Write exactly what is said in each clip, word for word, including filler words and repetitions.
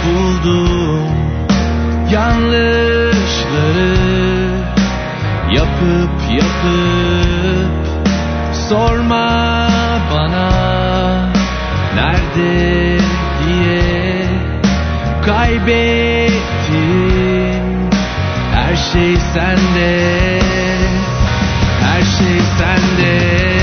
buldum yanlışları yapıp yapıp. Sorma bana nerede diye, kaybettim her şey sende, her şey sende.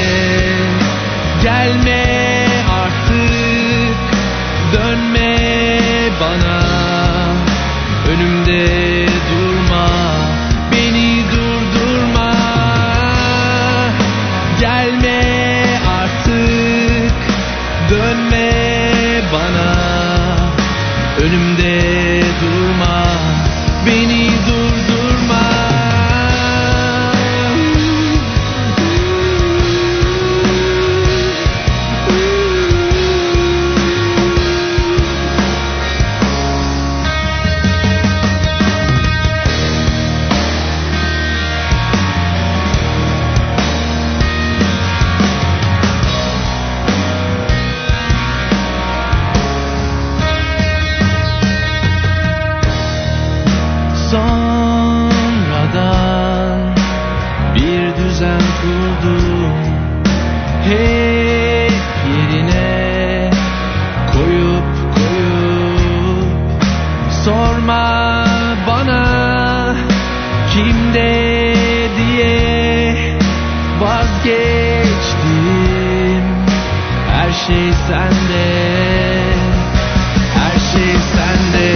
Gelme artık, dönme bana, önümde durma, beni durdurma. Gelme artık, dönme bana, önümde durma, beni durdurma. Sonradan bir düzen kurdum, hep yerine koyup koyup. Sorma bana kimde diye, vazgeçtim. Her şey sende, her şey sende.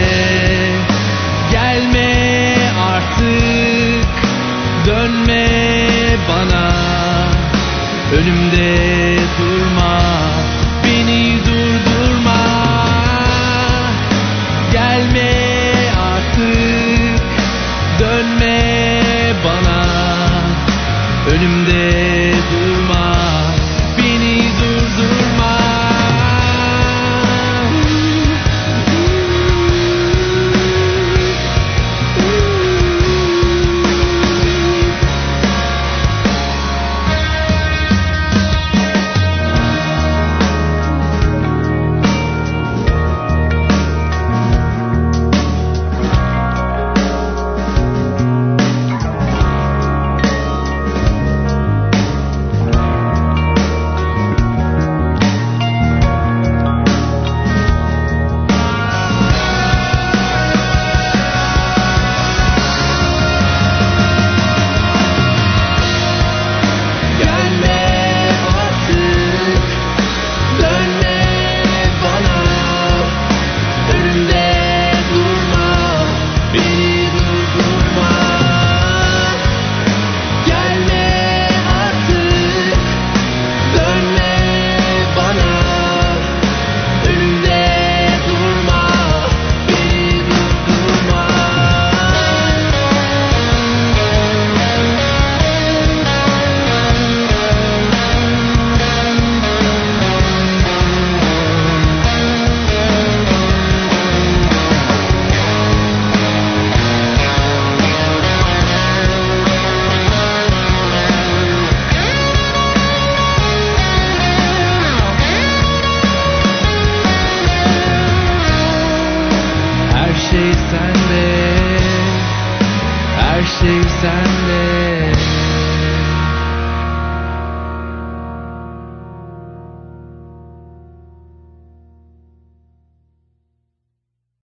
Gelme artık, dönme bana, önümde durma.